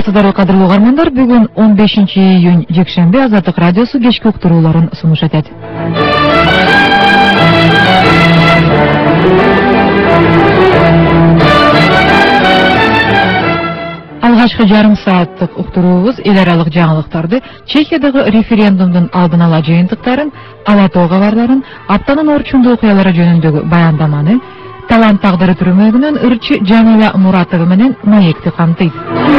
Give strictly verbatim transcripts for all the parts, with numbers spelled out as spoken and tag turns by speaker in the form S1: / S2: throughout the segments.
S1: Саламатсыздарбы, кадырлуу угармандар. Бүгүн он бешинчи июнь жекшемби Азаттык радиосу кечки уктурууларын сунуш этет. Алгачкы жарым сааттык уктуруубуз эл аралык жаңылыктарды, Чехиядагы референдумдун алдын ала жыйынтыктарын, ала тоо кабарларын, аптанын орчундуу окуялары жөнүндөгү баяндаманы, талант тагдыры түрмөгүнөн ырчы Жамила Муратова менен маекти камтыйт.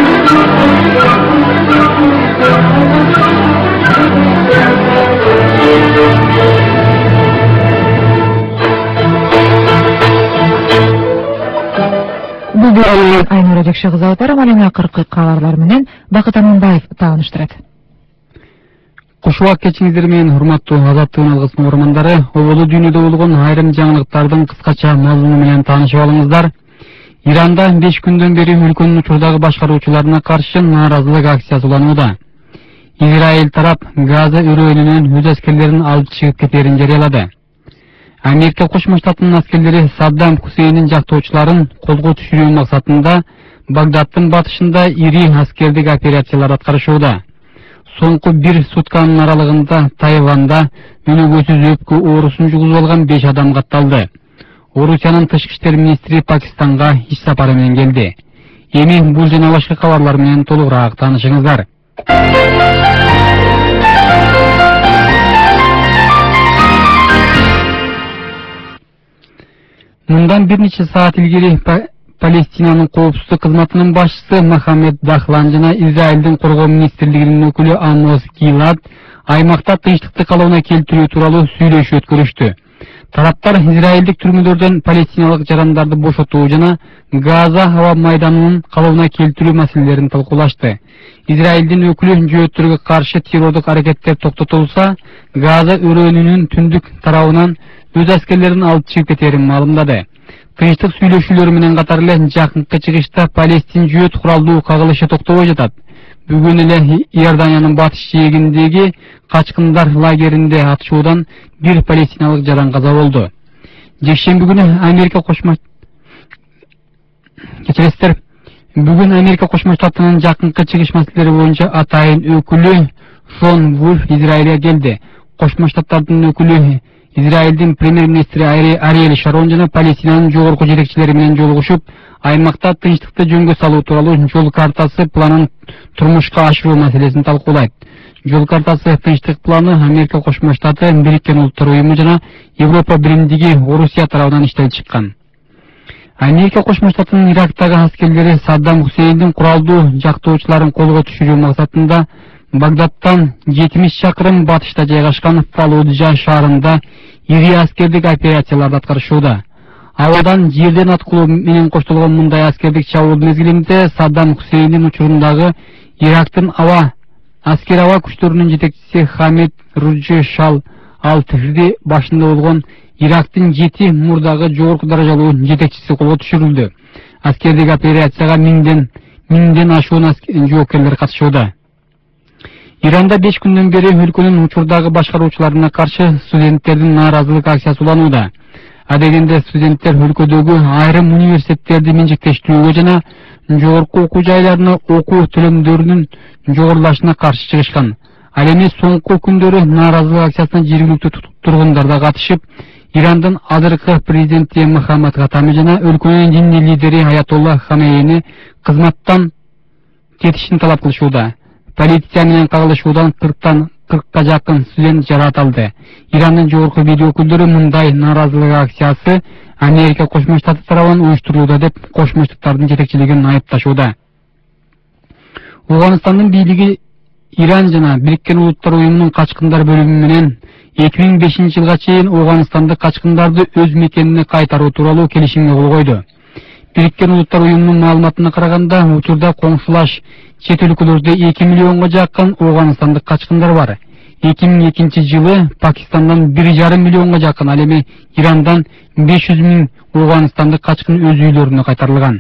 S1: Бул берүүнү Айнура Жекше кызы алып барам, Алина Кыркы кабарлар менен Бакыт Аманбаев тааныштырат.
S2: Кушубак кечиңиздер менен урматтуу Азаттыгын алгысынын угармандары, оболу дүйнөдө болгон айрым жаңылыктардын кыскача мазмуну менен таанышып алыңыздар. Иранда беш күндөн бери өлкөнүн учурдагы башкаруучуларына каршы нааразылык акциясы уланууда. Израиль тарап Газа өрөөнүнөн өз аскерлерин алып чыгып кетерин жарыялады. Америка Кошмо Штатынын аскерлери Саддам Хусейндин жактоочуларын колго түшүрүү максатында Багдаддын батышында ири аскердик операциялар аткарышууда. Соңку бир сутканын аралыгында Тайванда өнөгөсүз өпкө оорусун жугузуп алган беш адам катталды. Орусиянын тышкы иштер министри Пакистанга иш сапары менен келди. Эми бул жана башка кабарлар менен толугураак таанышыңыздар. Мындан бир нече саат илгери Палестинанын коопсуздук кызматынын башчысы Мохаммед Дахлан жана Израилдин коргоо министрлигинин өкүлү Амос Гилад аймакта тынчтыкты калыбына келтирүү тууралуу сүйлөшүү өткөрүштү. Тараптар израилдик түрмөлөрдөн палестиналык жарандарды бошотуу жана Газа аба майданынын калыбына келтирүү маселелерин талкуулашты. Израилдин өкүлү жөөттөргө каршы террордук аракеттер токтотулса, Газа өрөөнүнүн түндүк тарабынан өз аскерлерин алып чыгып кетерин маалымдады. Тынчтык сүйлөшүүлөр менен катар эле жакынкы чыгышта Палестин жөөт куралдуу кагылышы токтобой жатат. Бүгүн эле Иорданиянын батыш жээгиндеги качкындар лагеринде атышуудан бир палестиналык жаран каза болду. Жекшемби күнү Америка Кошмо Кечиресиздер. Бүгүн Америка Кошмо Штатынын жакынкы чыгыш маселелери боюнча атайын өкүлү Шон Вульф Израилге келди. Кошмо Штаттардын өкүлү Израилдин премьер-министри Ариэль Шарон жана Палестинанын жогорку жетекчилери менен жолугушуп, аймакта тынчтыкты жөнгө салуу тууралуу жол картасы планын турмушка ашыруу маселесин талкуулайт. Жол картасы тынчтык планы Америка Кошмо Штаты, Бириккен Улуттар уюму жана Европа биримдиги Орусия тарабынан иштелип чыккан. Америка Кошмо Штатынын Ирактагы аскерлери Саддам Хусейндин куралдуу жактоочуларын колго түшүрүү максатында Багдадтан жетимиш чакырым батышта жайгашкан Фаллуджа шаарында ири аскердик операцияларды аткарышууда. Абадан жерден аткылоо менен коштолгон мындай аскердик чабуул мезгилинде Саддам Хусейндин учурундагы Ирактын аба аскер аба күчтөрүнүн жетекчиси Хамид Руджи Шал Ал-Тихри башында болгон Ирактын жети мурдагы жогорку даражалуу жетекчиси колго түшүрүлдү. Аскердик операцияга миңден миңден ашуун жоокерлер катышууда. Иранда беш күндөн бери өлкөнүн учурдагы башкаруучуларына каршы студенттердин нааразылык акциясы уланууда. Адегенде студенттер өлкөдөгү айрым университеттерди менчиктештирүүгө жана жогорку окуу жайларына окуу төлөмдөрүнүн жогорулашына каршы чыгышкан. Ал эми соңку күндөрү нааразылык акциясына жергиликтүү тургундар да катышып, Ирандын азыркы президенти Мухаммад Хатами жана өлкөнүн диний лидери Аятолла Хамейни кызматтан кетишин талап кылышууда. Полиция менен кагылышуудан кырктан кыркка жакын студент жаратылды. Ирандын жогорку бийлик өкүлдөрү мындай нааразылык акциясы Америка Кошмо Штаты тарабынан уюштурулууда деп Кошмо Штаттардын жетекчилигин айыпташууда. Афганистандын бийлиги Иран жана Бириккен Улуттар уюмунун качкындар бөлүмү менен эки миң бешинчи жылга чейин Афганистандык качкындарды өз мекенине кайтаруу тууралуу келишимге кол койду. Бириккен Улуттар уюмунун маалыматына караганда, учурда коңшулаш чет өлкөлөрдө эки миллионго жакын Афганистандык качкындар бар. эки миң экинчи жылы Пакистандан бир жарым миллионго жакын, ал эми Ирандан беш жүз миң Афганистандык качкын өз үйлөрүнө кайтарылган.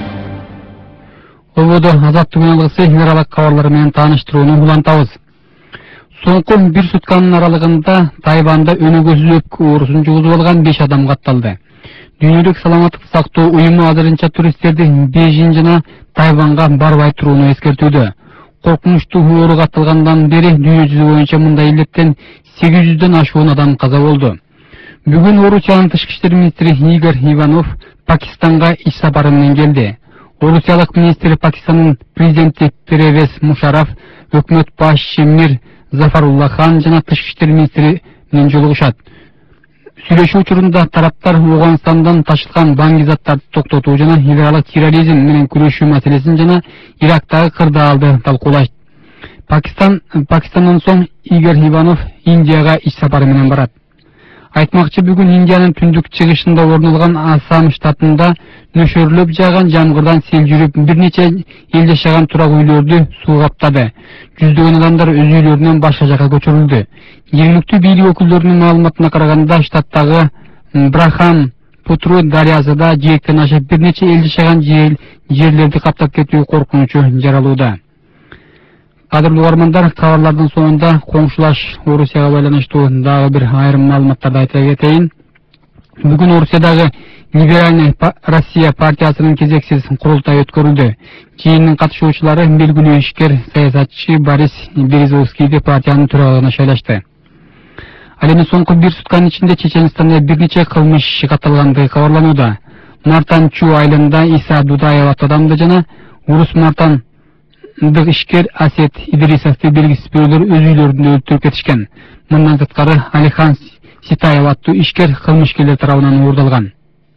S2: Ободо Азаттык алгысы эл аралык кабарлар менен тааныштырууну улантабыз. Соңку бир сутканын аралыгында Тайванда өнөгөсүз өпкө оорусун жугузуп алган беш адам катталды. Дүйнөлүк саламаттык сактоо уюму азырынча туристтерди Бейжиң жана Тайванга барбай турууну эскертүүдө. Коркунучтуу оору катталгандан бери дүйнө жүзү боюнча мындай илеттен сегиз жүздөн ашуун адам каза болду. Бүгүн Орусиянын тышкы иштер министри Игорь Иванов Пакистанга иш сапары менен келди. Орусиялык министр Пакистандын президенти Первез Мушараф, өкмөт башчысы Мир Зафаруллахан жана тышкы иштер министри менен жолугушат. Сүйлөшүү учурунда тараптар Афганистандан ташылган баңги заттарды токтотуу жана эл аралык терроризм менен күрөшүү маселесин жана Ирактагы кырдаалды талкуулашты. Пакистан Пакистандан соң Игорь Иванов Индияга иш сапары менен барат. Айтмакчы, бүгүн Индиянын түндүк чыгышында орун алган Асам штатында нөшөрлөп жааган жамгырдан сел жүрүп, бир нече эл жашаган турак үйлөрдү суу каптады. Жүздөгөн адамдар өз үйлөрүнөн башка жакка көчүрүлдү. Жергиликтүү бийлик өкүлдөрүнүн маалыматына караганда, штаттагы Брахам Путру дарыясында жээктен ашып бир нече эл жашаган жерлерди каптап кетүү коркунучу жаралууда. Кадырлуу угармандар, кабарлардын соңунда коңшулаш Орусияга байланыштуу дагы бир айрым маалыматтарды айта кетейин. Бүгүн Орусиядагы Либеральный Россия партиясынын кезексиз курултайы өткөрүлдү. Жыйындын катышуучулары белгилүү ишкер саясатчы Борис Березовскийди партиянын төрагалыгына шайлашты. Ал эми соңку бир сутканын ичинде Чеченстанда бир нече кылмыш иши катталгандыгы кабарланууда. Мартан Чу айылында Иса Дудаев аттуу адамды жана Урус Мартан Дык ишкер Асет Идрисовду белгисиз бирөөлөр өз үйлөрүндө өлтүрүп кетишкен. Мындан сырткары Алихан Ситаев аттуу ишкер кылмышкерлер тарабынан уурдалган.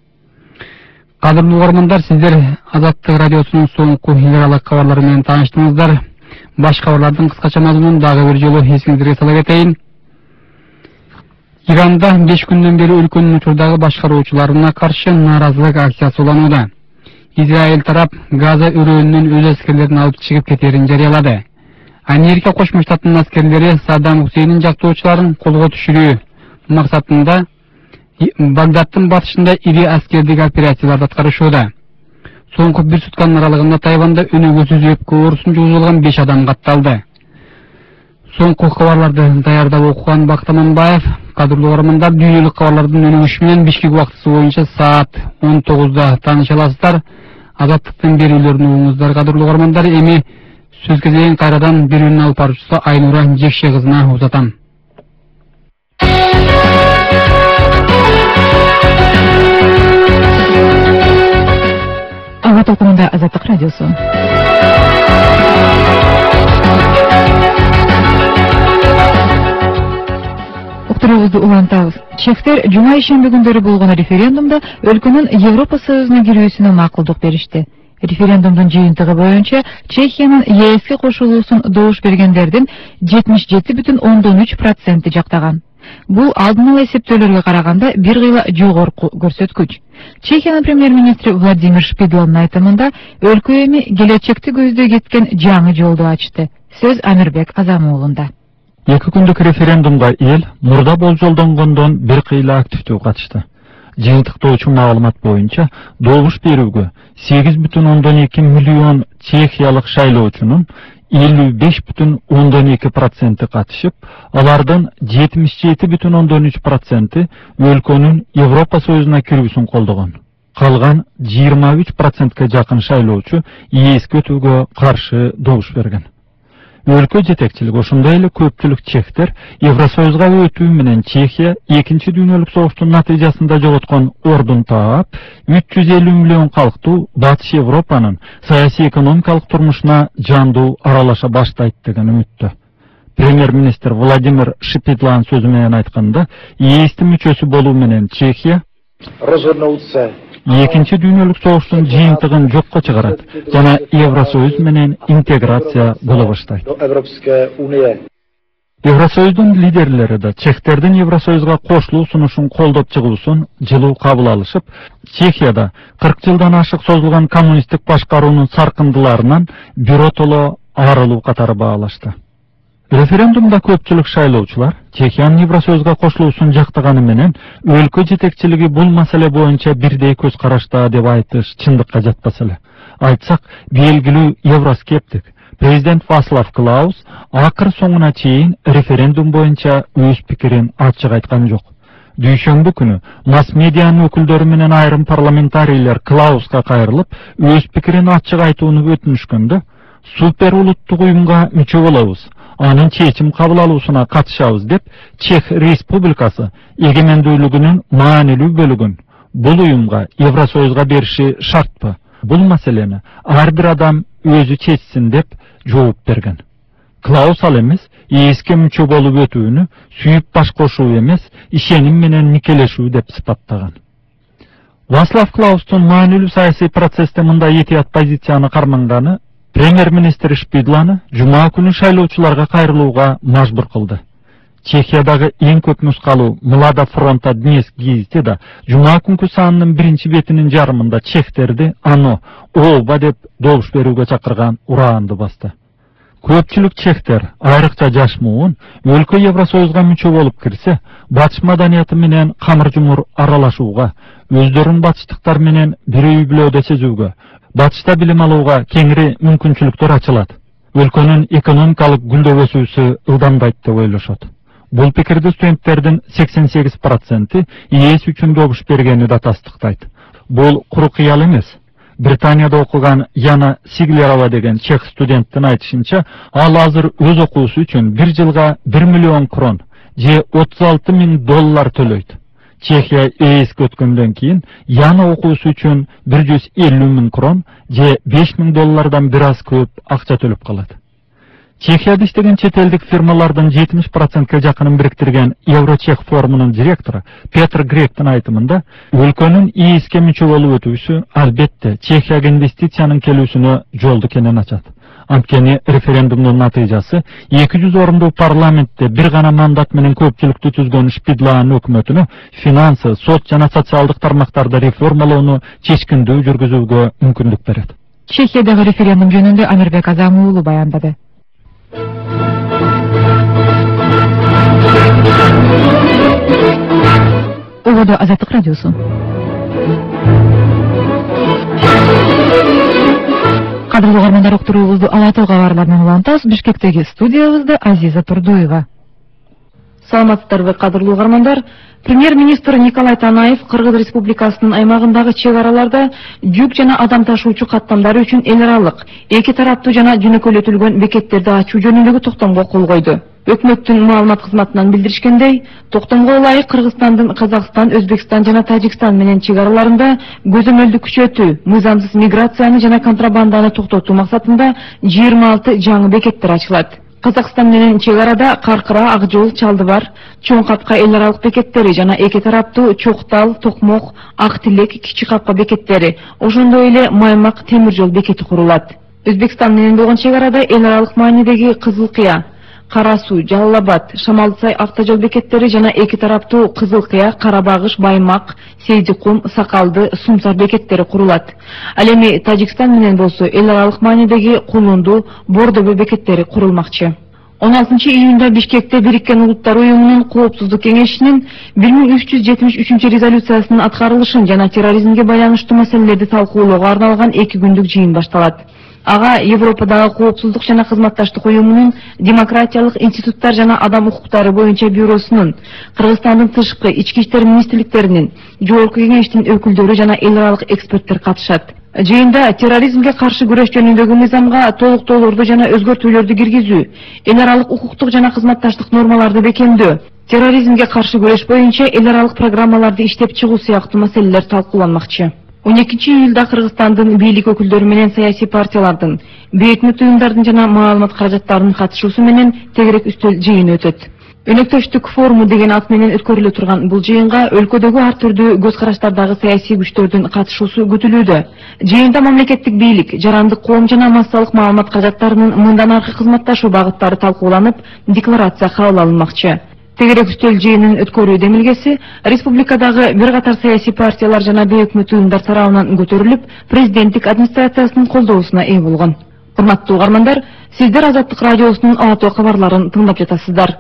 S2: Кадырлуу угармандар, сиздер Азаттык радиосунун соңку эл аралык кабарлары менен тааныштыңыздар. Баш кабарлардын кыскача мазмунун дагы бир жолу эсиңиздерге сала кетейин. Иранда беш күндөн бери өлкөнүн учурдагы башкаруучуларына каршы нааразылык акциясы уланууда. Израиль тарап Газа өрөөнүнөн өз аскерлерин алып чыгып кетерин жарыялады. Америка Кошмо Штаттарынын аскерлери Саддам Хусейндин жактоочуларын колго түшүрүү максатында Багдадтын батышында ири аскердик операцияларды аткарышууда. Соңку бир сутканын аралыгында Тайванда өнөгөсүз өпкө оорусун жугузуп алган беш адам катталды. Соңку кабарларды даярдап окуган Бакыт Аманбаев. Кадырлуу угармандар, дүйнөлүк кабарлардын өнүгүшү менен Бишкек убактысы боюнча саат он тогузда тааныша аласыздар. Азаттыктын берүүлөрүн угуңуздар. Кадырлуу угармандар, эми сөз кезегин кайрадан берүүнүн алып баруучусу Айнура Жекше кызына узатам.
S1: Ага толкунунда Азаттык радиосу. Уктуруубузду улантабыз. Чехтер жума ишемби күндөрү болгон референдумда өлкөнүн Европа Союзуна кирүүсүнө макулдук беришти. Референдумдун жыйынтыгы боюнча Чехиянын Е Ске кошулуусун добуш бергендердин жетимиш жети бүтүн ондон үч проценти жактаган. Бул алдын ала эсептөөлөргө караганда бир кыйла жогорку көрсөткүч. Чехиянын премьер-министри Владимир Шпидланын айтымында өлкө эми келечекти көздөй кеткен жаңы жолду ачты. Сөз Амирбек Азамуулунда.
S3: Эки күндүк референдумга эл мурда болжолдонгондон бир кыйла активдүү катышты. Жыйынтыктоочу маалымат боюнча добуш берүүгө сегиз бүтүн ондон эки миллион чехиялык шайлоочунун элүү беш бүтүн ондон эки проценти катышып, алардын жетимиш жети бүтүн ондон үч проценти өлкөнүн Европа Союзуна кирүүсүн колдогон. Калган жыйырма үч процентке жакын шайлоочу Е Ске өтүүгө каршы добуш берген. Өлкө жетекчилиги, ошондой эле көпчүлүк чехтер Евросоюзга өтүү менен Чехия экинчи дүйнөлүк согуштун натыйжасында жоготкон ордун таап, үч жүз элүү миллион калктуу Батыш Европанын саясий экономикалык турмушуна жандуу аралаша баштайт деген үмүттө. Премьер-министр Владимир Шпидлан сөзү менен айтканда, Е Стин мүчөсү болуу менен Чехия экинчи дүйнөлүк согуштун жыйынтыгын жокко чыгарат жана Евросоюз менен интеграция боло баштайт. Евросоюздун лидерлери да чехтердин Евросоюзга кошулуу сунушун колдоп чыгуусун жылуу кабыл алышып, Чехияда кырк жылдан ашык созулган коммунисттик башкаруунун саркындыларынан биротоло арылуу катары баалашты. Референдумда көпчүлүк шайлоочулар Чехиянын Евросоюзга кошулуусун жактаганы менен өлкө жетекчилиги бул маселе боюнча бирдей көз карашта деп айтыш чындыкка жатпас эле. Айтсак, белгилүү евроскептик президент Вацлав Клаус акыр соңуна чейин референдум боюнча өз пикирин ачык айткан жок. Дүйшөмбү күнү масс медианын өкүлдөрү менен айрым парламентарийлер Клауска кайрылып, өз пикирин ачык айтууну өтүнүшкөндө, супер улуттук уюмга мүчө болобуз, анын чечим кабыл алуусуна катышабыз деп Чех Республикасы эгемендүүлүгүнүн маанилүү бөлүгүн бул уюмга Евросоюзга бериши шартпы? Бул маселени ар бир адам өзү чечсин деп жооп берген. Клаус ал эмес, ээске мүчө болуп өтүүнү сүйүп баш кошуу эмес, ишеним менен никелешүү деп сыпаттаган. Вацлав Клаустун маанилүү саясий процессте мындай этият позицияны карманганы премьер-министр Шпидланы жума күнү шайлоочуларга кайрылууга мажбур кылды. Чехиядагы эң көп нускалуу Млада фронта Днес гезити да жума күнкү санынын биринчи бетинин жарымында чехтерди ано ооба деп добуш берүүгө чакырган ураанды басты. Көпчүлүк чехтер, айрыкча жаш муун, өлкө Евросоюзга мүчө болуп кирсе, батыш маданияты менен камыр жумур аралашууга, өздөрүн батыштыктар менен бир үй бүлөдө сезүүгө, батышта билим алууга кеңири мүмкүнчүлүктөр ачылат. Өлкөнүн экономикалык гүлдөп өсүүсү ылдамдайт деп ойлошот. Бул пикирди студенттердин сексен сегиз проценти ээс үчүн добуш бергени да тастыктайт. Бул куру кыял эмес. Британияда окуган Яна Сиглерова деген чех студенттин айтышынча, ал азыр өз окуусу үчүн бир жылга бир миллион крон же отуз алты миң доллар төлөйт. Чехия ээске өткөндөн кийин Яна окуусу үчүн бир жүз элүү миң крон же беш миң доллардан бир аз көп акча төлөп калат. Чехияда иштеген чет элдик фирмалардын жетимиш процентке жакынын бириктирген Еврочех форумунун директору Петр Гректин айтымында, өлкөнүн ээске мүчө болуп өтүүсү албетте Чехияга инвестициянын келүүсүнө жолду кенен ачат. Анткени референдумдун натыйжасы эки жүз орумдуу парламентте бир гана мандат менен көпчүлүктү түзгөн Шпидланын өкмөтүнө финансы, сот жана социалдык тармактарды реформалоону чечкиндүү жүргүзүүгө мүмкүндүк берет.
S1: Чехиядагы референдум жөнүндө Амирбек Азам уулу баяндады. Уводу Азаттык радиосу. Кадырлуу угармандар, уктуруубузду Ала Тоо кабарларынан улантабыз. Бишкектеги студиябызда Азиза Турдуева. Саламатсыздарбы, кадырлуу угармандар. Премьер-министр Николай Танаев Кыргыз Республикасынын аймагындагы чек араларда жүк жана адам ташуучу каттамдары үчүн эл аралык, эки тараптуу жана жөнөкөйлөтүлгөн бекеттерди ачуу жөнүндөгү токтомго кол койду. Өкмөттүн маалымат кызматынан билдиришкендей, токтомго ылайык Кыргызстандын Казакстан, Өзбекстан жана Тажикстан менен чек араларында көзөмөлдү күчөтүү, мыйзамсыз миграцияны жана контрабанданы токтотуу максатында жыйырма алты жаңы бекеттер ачылат. Казакстан менен чек арада Каркыра, Акжол, Чалдыбар, Чоң Капка эл аралык бекеттери жана эки тараптуу Чоктал, Токмок, Ак Тилек, Кичи Капка бекеттери, ошондой эле Маймак темир жол бекети курулат. Өзбекстан менен болгон чек арада эл аралык маанидеги Кызыл Кыя, Кара Суу, Жалал-Абад, Шамалсай автожол бекеттери жана эки тараптуу Кызыл Кыя, Карабагыш, Баймак, Сейдикум, Сакалды, Сумсар бекеттери курулат. Ал эми Тажикстан менен болсо эл аралык маанидеги Кулунду, Бордобе бекеттери курулмакчы. он алтынчы июнда Бишкекте Бириккен Улуттар уюмунун Коопсуздук кеңешинин бир миң үч жүз жетимиш үчүнчү резолюциясынын аткарылышын жана терроризмге байланыштуу маселелерди талкуулоого арналган эки күндүк жыйын башталат. Ага Европадагы Коопсуздук жана кызматташтык уюмунун демократиялык институттар жана адам укуктары боюнча бюросунун, Кыргызстандын тышкы, ички иштер министрликтеринин, жогорку кеңештин өкүлдөрү жана эл аралык эксперттер катышат. Жыйында терроризмге каршы күрөш жөнүндөгү мыйзамга толуктоолорду жана өзгөртүүлөрдү киргизүү, эл аралык укуктук жана кызматташтык нормаларды бекемдөө, терроризмге каршы күрөш боюнча эл аралык программаларды иштеп чыгуу сыяктуу маселелер талкууланмакчы. он экинчи июлда Кыргызстандын бийлик өкүлдөрү менен саясий партиялардын, бейөкмөт уюмдардын жана маалымат каражаттарынын катышуусу менен тегерек үстөл жыйын өтөт. Өнөктөштүк форуму деген ат менен өткөрүлө турган бул жыйынга өлкөдөгү ар түрдүү көз караштардагы саясий күчтөрдүн катышуусу күтүлүүдө. Жыйында мамлекеттик бийлик, жарандык коом жана массалык маалымат каражаттарынын мындан аркы кызматташуу багыттары талкууланып, декларация кабыл алынмакчы. Тегерек үстөл жыйынын өткөрүү демилгеси республикадагы бир катар саясий партиялар жана бейөкмөт уюмдар тарабынан көтөрүлүп, президенттик администрациясынын колдоосуна ээ болгон. Урматтуу угармандар, сиздер Азаттык радиосунун Ала Тоо кабарларын тыңдап жатасыздар.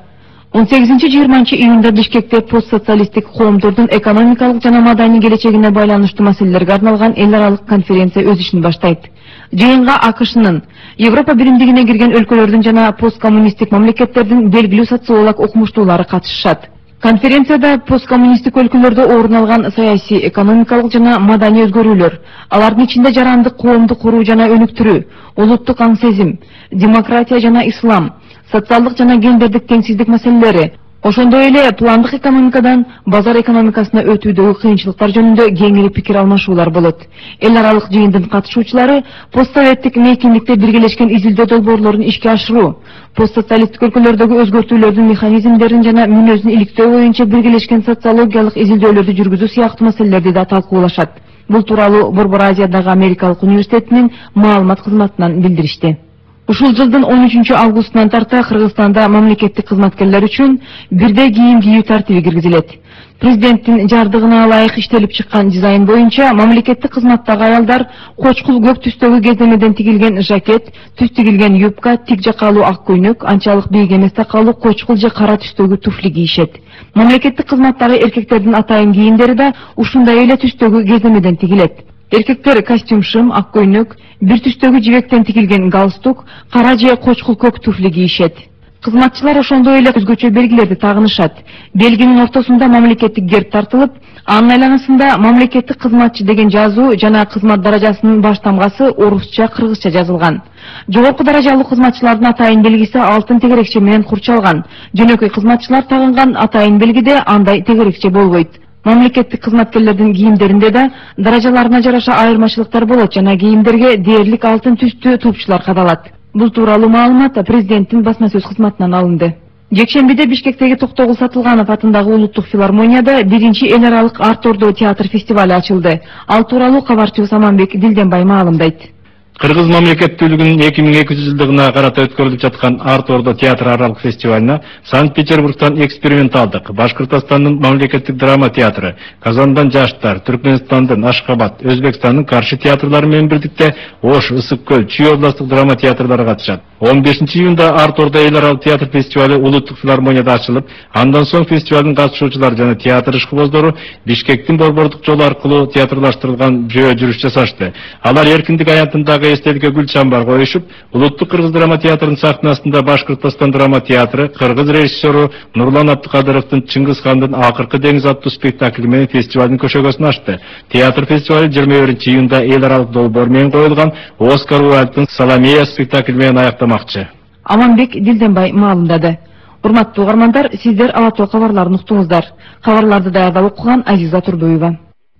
S1: он сегизинчи жыйырманчы июнда Бишкекте постсоциалисттик коомдордун экономикалык жана маданий келечегине байланыштуу маселелерге арналган эл аралык конференция өз ишин баштайт. Жыйынга АКШнын, Европа биримдигине кирген өлкөлөрдүн жана посткоммунисттик мамлекеттердин белгилүү социолог окумуштуулары катышышат. Конференцияда посткоммунисттик өлкөлөрдө орун алган саясий, экономикалык жана маданий өзгөрүүлөр, алардын ичинде жарандык коомду куруу жана өнүктүрүү, улуттук аң сезим, демократия жана ислам, социалдык жана гендердик теңсиздик маселелери, ошондой эле пландык экономикадан базар экономикасына өтүүдөгү кыйынчылыктар жөнүндө кеңири пикир алмашуулар болот. Эл аралык жыйындын катышуучулары постсоветтик мейкиндикте биргелешкен изилдөө долбоорлорун ишке ашыруу, постсоциалисттик өлкөлөрдөгү өзгөртүүлөрдүн механизмдерин жана мүнөзүн иликтөө боюнча биргелешкен социологиялык изилдөөлөрдү жүргүзүү сыяктуу маселелерди да талкуулашат. Бул тууралуу Борбор Азиядагы Америкалык университетинин маалымат кызматынан билдиришти. Ушул жылдын он үчүнчү августунан тарта Кыргызстанда мамлекеттик кызматкерлер үчүн бирдей кийим кийүү тартиби киргизилет. Президенттин жардыгына ылайык иштелип чыккан дизайн боюнча мамлекеттик кызматтагы аялдар кочкул көк түстөгү кездемеден тигилген жакет, түз тигилген юбка, тик жакалуу ак көйнөк, анчалык бийик эмес такалуу кочкул же кара түстөгү туфли кийишет. Мамлекеттик кызматтагы эркектердин атайын кийимдери да ушундай эле түстөгү кездемеден тигилет. Эркектер костюм шым, ак көйнөк, бир түстөгү жибектен тигилген галстук, кара же кочкул көк туфли кийишет. Кызматчылар ошондой эле өзгөчө белгилерди тагынышат. Белгинин ортосунда мамлекеттик герб тартылып, анын айланасында мамлекеттик кызматчы деген жазуу жана кызмат даражасынын баш тамгасы орусча, кыргызча жазылган. Жогорку даражалуу кызматчылардын атайын белгиси алтын тегерекче менен курчалган. Жөнөкөй кызматчылар тагынган атайын белгиде андай тегерекче болбойт. Мамлекеттик кызматкерлердин кийимдеринде да даражаларына жараша айырмачылыктар болот жана кийимдерге дээрлик алтын түстүү топчулар кадалат. Бул тууралуу маалымат президенттин басма сөз кызматынан алынды. Жекшембиде Бишкектеги Токтогул Сатылганов атындагы улуттук филармонияда биринчи эл аралык Арт Ордо театр фестивалю ачылды. Ал тууралуу кабарчыбыз Аманбек Дилденбай маалымдайт.
S4: Кыргыз мамлекеттүүлүгүнүн эки миң эки жүз жылдыгына карата өткөрүлүп жаткан Арт Ордо театр аралык фестивалына Санкт-Петербургтан эксперименталдык, Башкортостандын мамлекеттик драма театры, Казандан Жаштар, Түркмөнстандын Ашкабад, Өзбекстандын Каршы театрлары менен бирдикте Ош, Ысык көл, Чүй областык драма театрлары катышат. он бешинчи июнда Арт Ордо эл аралык театр фестивалю улуттук филармонияда ачылып, андан соң фестивалдын катышуучулары жана театр ишкыбоздору Бишкектин борбордук жолу аркылуу театрлаштырылган жөө жүрүш жасашты. Алар эркиндик аянтындагы эстеликке гүл чамбар коюшуп, улуттук кыргыз драма театрынын сахнасында Башкортостон драма театры кыргыз режиссеру Нурлан Абдыкадыровдун Чыңгыз хандын акыркы деңиз аттуу спектакли менен фестивалдын көшөгөсүн ачты. Театр фестивалю жыйырма биринчи июнда эл аралык долбоор менен коюлган Оскар Уайлдтын Саломея спектакли менен аяктамакчы.
S1: Аманбек Дилденбай маалымдады. Урматтуу угармандар, сиздер Ала Тоо кабарларын уктуңуздар. Кабарларды даярдап окуган Азиза Турдуева.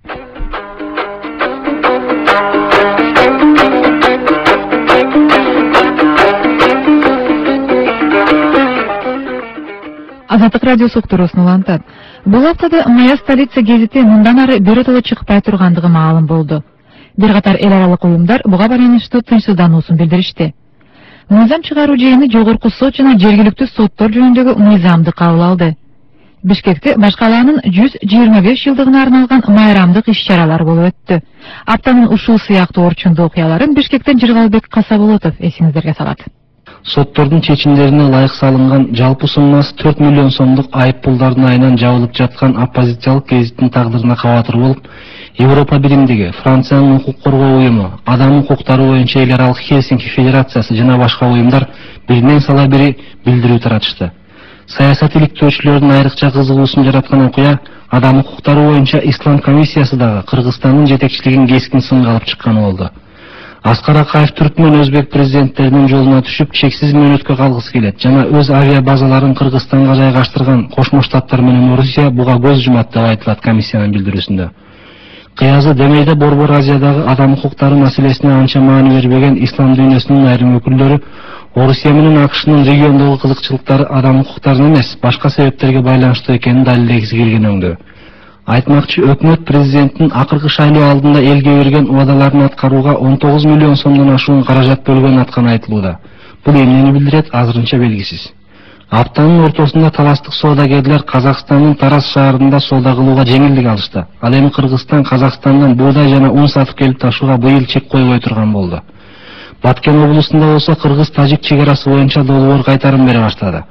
S1: Азаттык радиосу уктуруусун улантат. Бул аптада Моя столица гезити мындан ары биротоло чыкпай тургандыгы маалым болду. Бир катар эл аралык уюмдар буга байланыштуу тынчсыздануусун билдиришти. Мыйзам чыгаруу жыйыны жогорку сот жана жергиликтүү соттор жөнүндөгү мыйзамды кабыл алды. Бишкекте башкалаанын жүз жыйырма беш жылдыгына арналган майрамдык иш-чаралар болуп өттү. Аптанын ушул сыяктуу орчундуу окуяларын Бишкектен Жыргалбек Касаболотов эсиңиздерге салат.
S5: Соттордун чечимдерине ылайык салынган жалпы суммасы төрт миллион сомдук айып пулдардын айынан жабылып жаткан оппозициялык гезиттин тагдырына кабатыр болуп, Европа биримдиги, Франциянын укук коргоо уюму, адам укуктары боюнча эл аралык Хельсинки федерациясы жана башка уюмдар биринен сала бири билдирүү таратышты. Саясат иликтөөчүлөрдүн айрыкча кызыгуусун жараткан окуя адам укуктары боюнча Ислам комиссиясы дагы Кыргызстандын жетекчилигин кескин сынга алып чыкканы болду. Аскар Акаев Түркмөн Өзбек президенттеринин жолуна түшүп, чексиз мөөнөткө калгысы келет жана өз авиабазаларын Кыргызстанга жайгаштырган Кошмо Штаттар менен Орусия буга көз жумат деп айтылат комиссиянын билдирүүсүндө. Кыязы демейде Борбор Азиядагы адам укуктары маселесине анча маани бербеген ислам дүйнөсүнүн айрым өкүлдөрү Орусия менен АКШнын региондогу кызыкчылыктары адам укуктарына эмес, башка себептерге байланыштуу экенин далилдегиси келген өңдө. Айтмакчы, өкмөт президенттин акыркы шайлоо алдында элге берген убадаларын аткарууга он тогуз миллион сомдон ашуун каражат бөлгөнү атканы айтылууда. Бул эмнени билдирет, азырынча белгисиз. Аптанын ортосунда таластык соодагерлер Казакстандын Тараз шаарында соода кылууга жеңилдик алышты. Ал эми Кыргызстан Казакстандан буудай жана ун сатып келип ташууга быйыл чек койбой турган болду. Баткен облусунда болсо Кыргыз-Тажик чек арасы боюнча долбоор кайтарым бере баштады.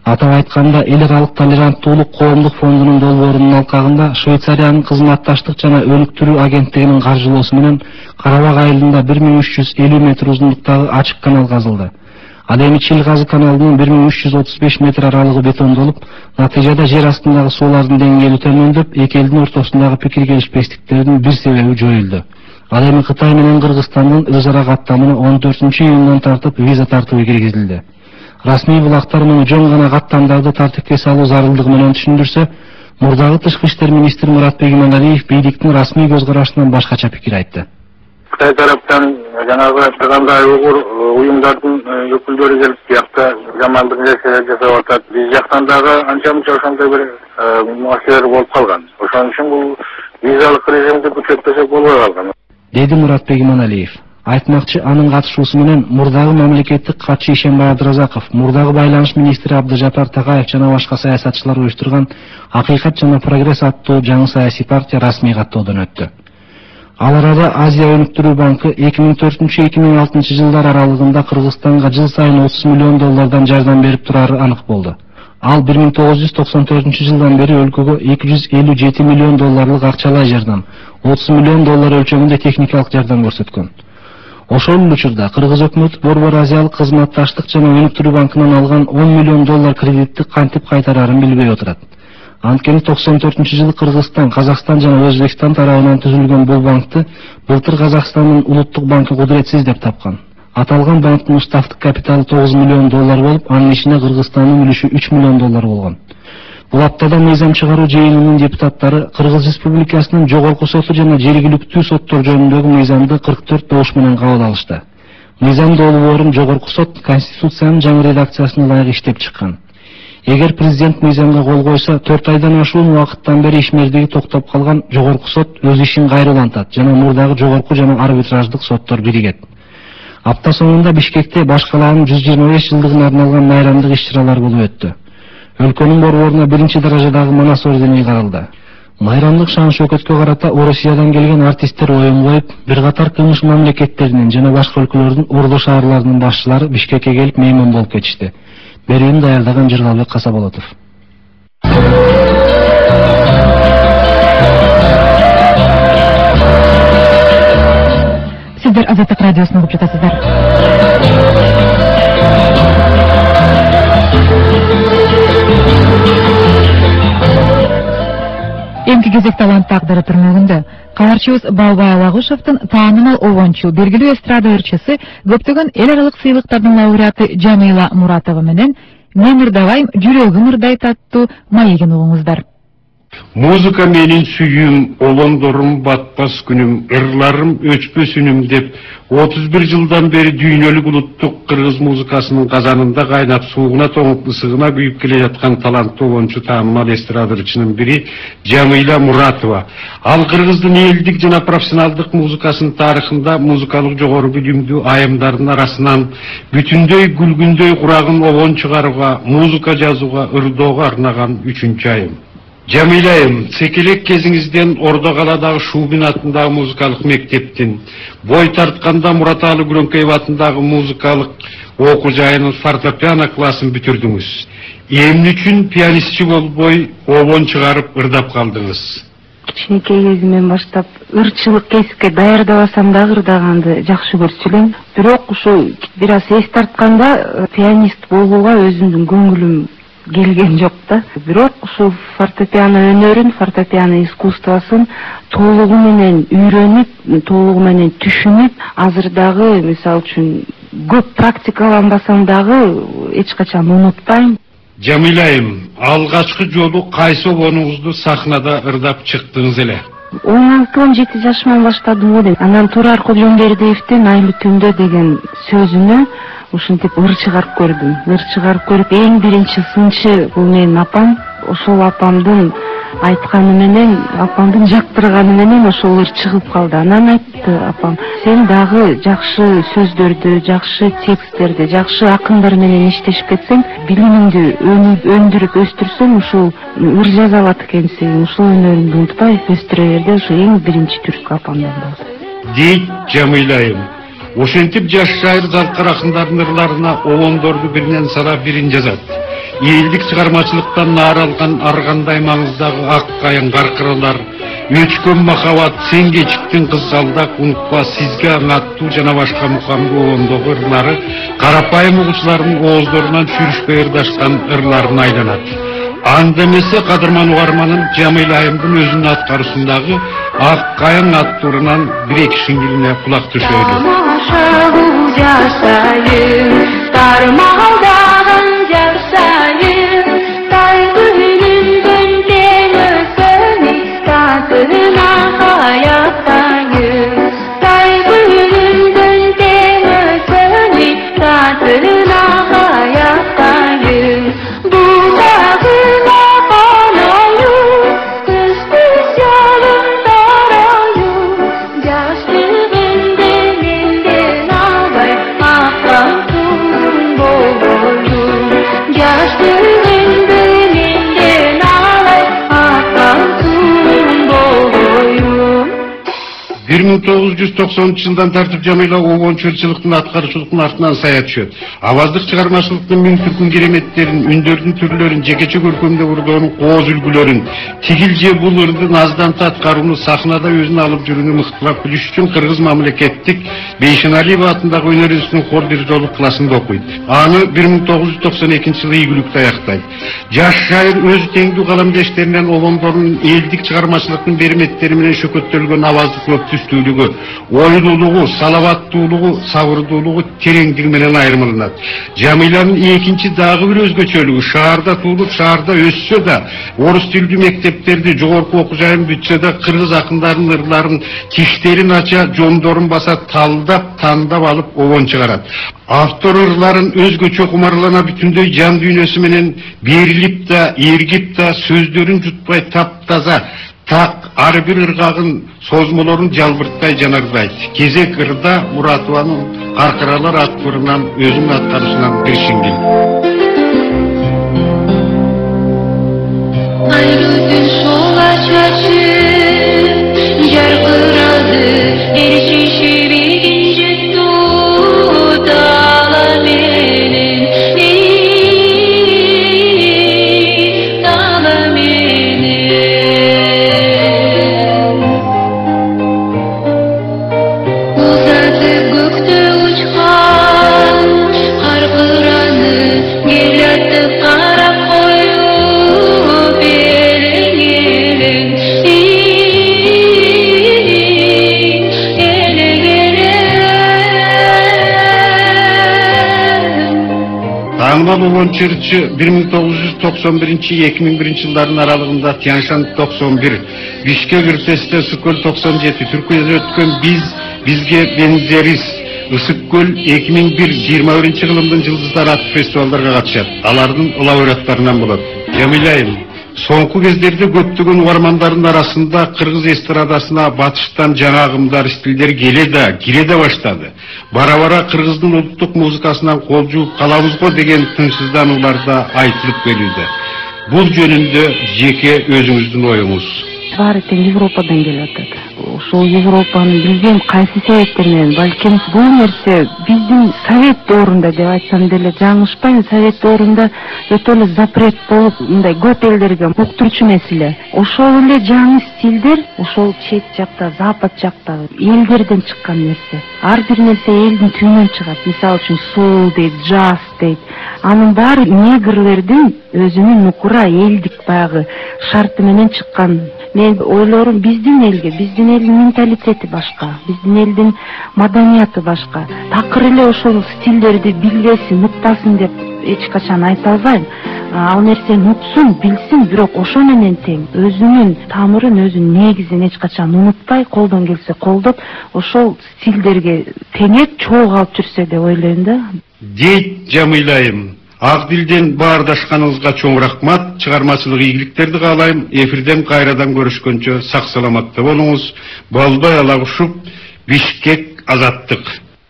S5: Атап айтканда, эл аралык толеранттуулук коомдук фондунун долбоорунун алкагында Швейцариянын кызматташтык жана өнүктүрүү агенттигинин каржылоосу менен Карабак айылында бир миң үч жүз элүү метр узундуктагы ачык канал казылды. Ал эми Чил газы каналынын бир миң үч жүз отуз беш метр аралыгы бетондолуп, натыйжада жер астындагы суулардын деңгээли төмөндөп, эки элдин ортосундагы пикир келишпестиктердин бир себеби жоюлду. Ал эми Кытай менен Кыргызстандын өз ара каттамына он төртүнчү июндан тартып виза тартыбы киргизилди. Расмий булактар муну жөн гана каттамдарды тартипке салуу зарылдыгы менен түшүндүрсө, мурдагы тышкы иштер министри Муратбек Иманалиев бийликтин расмий көз карашынан башкача пикир айтты.
S6: Кытай тараптан жанагы кандай уйгур уюмдардын өкүлдөрү келип биякта жамандык нерселер жасап атат. Биз жактан дагы анча мынча ошондой бир маселелер болуп калган. Ошон үчүн бул визалык режимди күчөтпөсөк болбой калган,
S5: деди Муратбек Иманалиев. Айтмакчы, анын катышуусу менен мурдагы мамлекеттик катчы Ишенбай Абдыразаков, мурдагы байланыш министри Абдыжапар Такаев жана башка саясатчылар уюштурган Акыйкат жана Прогресс аттуу жаңы саясий партия расмий каттоодон өттү. Ал арада Азия өнүктүрүү банкы эки миң төртүнчү эки миң алтынчы жылдар аралыгында Кыргызстанга жыл сайын отуз миллион доллардан жардам берип турары анык болду. Ал бир миң тогуз жүз токсон төртүнчү жылдан бери өлкөгө эки жүз элүү жети миллион долларлык акчалай жардам, отуз миллион доллар өлчөмүндө техникалык жардам көрсөткөн. Ошол эле учурда Кыргыз өкмөтү Борбор Азиялык кызматташтык жана өнүктүрүү банкынан алган он миллион доллар кредитти кантип кайтарарын билбей отурат. Анткени токсон төртүнчү жылы Кыргызстан, Казакстан жана Өзбекстан тарабынан түзүлгөн бул банкты былтыр Казакстандын улуттук банкы кудуретсиз деп тапкан. Аталган банктын уставдык капиталы тогуз миллион доллар болуп, анын ичинде Кыргызстандын үлүшү үч миллион доллар болгон. Бул аптада мыйзам чыгаруу жыйынынын депутаттары Кыргыз Республикасынын жогорку соту жана жергиликтүү соттор жөнүндөгү мыйзамды кырк төрт добуш менен кабыл алышты. Мыйзам долбоорун жогорку сот Конституциянын жаңы редакциясына ылайык иштеп чыккан. Эгер президент мыйзамга кол койсо, төрт айдан ашуун убакыттан бери ишмердиги токтоп калган жогорку сот өз ишин кайрылантат жана мурдагы жогорку жана арбитраждык соттор биригет. Апта соңунда Бишкекте башкалаанын жүз жыйырма беш жылдыгына арналган майрамдык иш-чаралар болуп өттү. Өлкөнүн борборуна биринчи даражадагы Манас ордени каралды. Майрамдык шан-шөкөткө карата Орусиядан келген артисттер оюн коюп, бир катар кылмыш мамлекеттеринин жана башка өлкөлөрдүн ордо шаарларынын башчылары Бишкекке келип мейман болуп кетишти. Берүүнү даярдаган Жыргалбек Касаболотов.
S1: Сиздер Азаттык радиосун угуп жатасыздар. Эмки кезек талант тагдыры түрмөгүндө кабарчыбыз Балбай Алагушевдин таанымал обончу, белгилүү эстрада ырчысы, көптөгөн эл аралык сыйлыктардын лауреаты Жамила Муратова менен «Мен ырдабайм, жүрөгүм ырдайт» аттуу маегин угуңуздар.
S7: Музыка менин сүйүм, олондорум батпас күнүм, ырларым өчпөсүнүм деп отуз бир жылдан бери дүйнөлүк улуттук кыргыз музыкасынын казанында кайнап суугуна тоңуп ысыгына күйүп келе жаткан таланттуу обончу таанымал эстрадачынын бири Жамила Муратова. Ал кыргыздын элдик жана профессионалдык музыкасынын тарыхында музыкалык жогору билимдүү айымдардын арасынан бүтүндөй күлгүндөй курагын обон чыгарууга, музыка жазууга, ырдоого арнаган үчүнчү айым. Жамилайым, секелек кезиңизден Ордо каладагы Шубин атындагы музыкалык мектептин, бой тартканда Мураталы Күрөңкөев атындагы музыкалык окуу жайынын фортепиано классын бүтүрдүңүз. Эмне үчүн пианистчи болбой обон чыгарып ырдап калдыңыз?
S8: Кичинекей кезимден баштап ырчылык кесипке даярдабасам дагы ырдаганды жакшы көрчү элем. Бирок ушу бир аз эс тартканда пианист болууга өзүмдүн көңүлүм келген жок да. Бирок ушу фортепиано өнөрүн, фортепиано искусствосын толугу менен үйрөнүп, толугу менен түшүнүп, азыр дагы мисалы үчүн көп практикаланбасам дагы эч качан унутпайм.
S7: Жамилайым, алгачкы жолу кайсы обонуңузду сахнада ырдап чыктыңыз эле?
S8: он алты он жети жашыман баштадым го дейм. Анан Турар Кожомбердиевдин Айлы түндө деген сөзүнө ушинтип ыр чыгарып көрдүм. Ыр чыгарып көрүп, эң биринчи сынчы бул менин апам. Ошол апамдын айтканы менен, апамдын жактырганы менен ошол ыр чыгып калды. Анан айтты апам: "Сен дагы жакшы сөздөрдү, жакшы тексттерди, жакшы акындар менен иштешип кетсең, билимиңди өндүрүп өстүрсөң, ушул ыр жаза алат экенсиң. Ушул өнөрүңдү унутпай өстүрө бер" деп ошо эң биринчи түркү апамдан болду.
S7: Дейт Жамилайым. Ошентип жаш шайыр залкар акындардын ырларына обондорду биринен сара бирин жазат. элдик чыгармачылыктан наар алган ар кандай маңыздагы ак кайын каркыралар, өчкөн махабат, сен кечиктин кызгалдак, унутпа сизге аң аттуу жана башка мукамдуу оондогу ырлары карапайым угуучулардын ооздорунан чүрүшпөй ырдашкан ырларына айланат. Анда эмесе кадырман угарманын Жамил Айымдын өзүнүн аткаруусундагы ак кайын аттуурунан бир эки шиңгилине кулак түшөйлү. бир миң тогуз жүз токсонунчу жылдан тартып Жамила обончулчулуктун аткаруучулуктун артынан сая түшөт. Аваздык чыгармачылыктын миң түркүн кереметтерин, үндөрдүн түрлөрүн, жекече көркөмдө урдоонун кооз үлгүлөрүн, тигил же бул ырды наздан таткарууну сахнада өзүнө алып жүрүүнү мыктылап билиш үчүн Кыргыз мамлекеттик Бейшеналиева атындагы өнөр институтунун хор дирижерлук классында окуйт. Аны бир миң тогуз жүз токсон экинчи жылы ийгиликтүү аяктайт. Жаш шайыр өз теңдүү каламдештеринен обондордун элдик чыгармачылыктын берметтери менен шөкөттөлгөн аваздык түстүүлүгү, оюлуулугу, салаваттуулугу, сабырдуулугу, тереңдиги менен айырмаланат. Жамиланын экинчи дагы бир өзгөчөлүгү шаарда туулуп, шаарда өссө да, орус тилдүү мектептерди, жогорку окуу жайын бүтсө да, кыргыз акындарынын ырларын тиштерин ача, жондорун баса талдап, тандап алып обон чыгарат. Автор ырларын өзгөчө кумарлана бүтүндөй жан дүйнөсү менен берилип да, эргип да, сөздөрүн жутпай таптаза, так ар бир ыргагын созмолорун жалбырттай жанардайт. Кезек ырда Муратованын Каркыралар аттуурунан өзүнүн аткаруусунан бир шиңгил. Айрылдын сола чачы жаркырады, эрчиши бегин жетту дала менен, дала менен. Узаты көктө учкан каркыраны келатып карап коюп элең Таанымал обончурчу бир миң тогуз жүз токсон биринчи — эки миң биринчи жылдардын аралыгында Тяньшан токсон бир, Бишкек ыртесте Ысыккөл токсон жети, Түркияда өткөн биз бизге бензерис Ысыккөл эки миң бир жыйырма биринчи кылымдын жылдыздары аттуу фестивалдарга катышат. Алардын лауреаттарынан болот. Жамилайым, соңку кездерде көптөгөн угармандардын арасында кыргыз эстрадасына батыштан жаңа агымдар, стилдер келе да, кире да баштады. Бара-бара кыргыздын улуттук музыкасынан кол жууп калабыз го деген тынчсыздануулар да айтылып келүүдө. Бул жөнүндө жеке өзүңүздүн оюңуз.
S8: Баары тең Европадан келип атат. Ошол Европаны билген кайсы себептер менен, балким бул нерсе биздин совет доорунда деп айтсам деле жаңылышпайм, совет доорунда өтө эле запрет болуп, мындай көп элдерге уктурчу меселе. Ошол эле жаңы стилдер, ошол чет жакта, запад жакта элдерден чыккан нерсе. Ар бир нерсе элдин түбүнөн чыгат. Мисалы үчүн соул дейт, джаз дейт. Анын баары негрлердин өзүнүн нукура элдик баягы шарты менен чыккан. Мен ойлорум биздин элге, биздин элдин менталитети башка, биздин элдин маданияты башка. Такыр эле ошол стилдерди билесин, нуктасын деп эч качан айта албайм. Ал нерсени нуксун, билсин, бирок ошо менен тең өзүнүн тамырын, өзүнүн негизин эч качан унутпай, колдон келсе колдоп, ошол стилдерге теңеп чогуу алып жүрсө деп ойлойм да.
S7: Дейт Жамилайым. Ак дилден баардашканыңызга чоң рахмат, чыгармачылык ийгиликтерди каалайм. Эфирден кайрадан көрүшкөнчө сак саламатта болуңуз. Болбой алагушуп, Бишкек азаттык.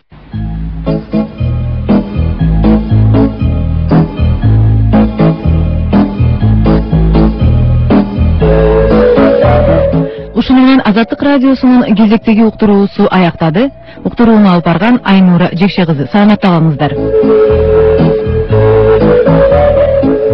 S1: Ушуну менен Азаттык радиосунун кезектеги уктуруусу аяктады. Уктурууну алып барган Айнура Жекше кызы. Саламатта калыңыздар.